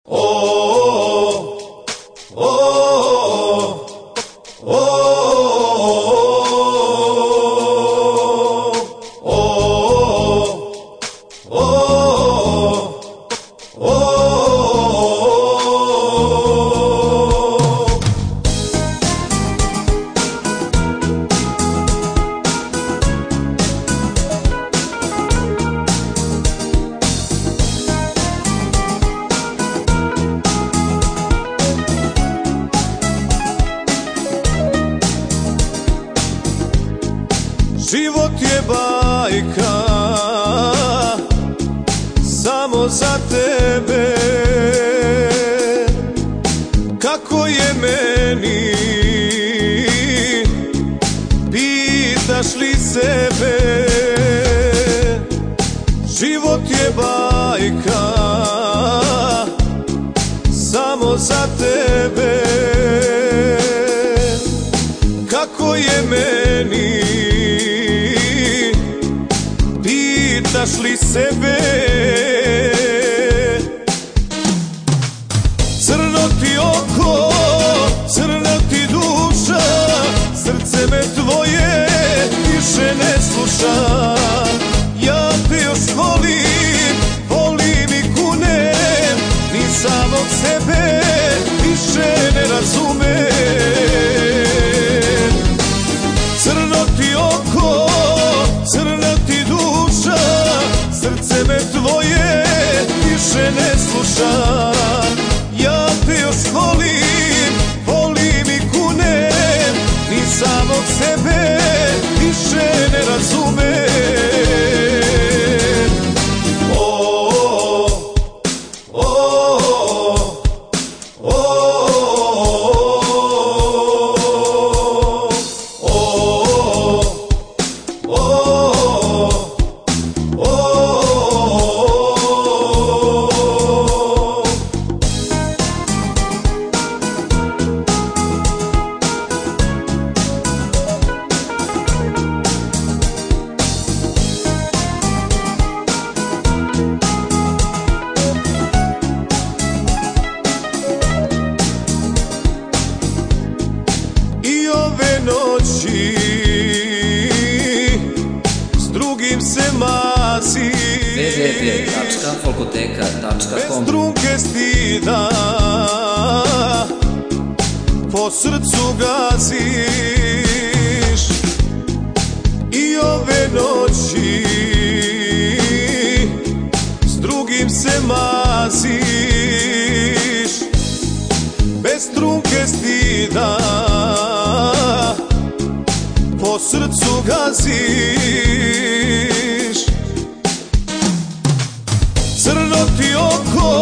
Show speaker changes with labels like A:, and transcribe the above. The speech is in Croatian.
A: Život je bajka samo za tebe. Kako je meni, pitaš li sebe? Život je bajka samo za tebe. Kako je meni, pitaš li sebe? Crno ti oko, crna ti duša, srce me tvoje više ne sluša. Ja te još volim, volim i kunem, ni samog sebe više ne razumem. Crno ti oko, crna ti duša, srce me tvoje više ne sluša. Ja te još volim, volim i kunem, ni samog sebe više ne razumem. Noći s drugim se mazi,
B: www.folkoteka.com.
A: bez trunke stida po srcu gaziš. I ove noći s drugim se maziš, bez trunke stida po srcu gaziš. Crno ti oko,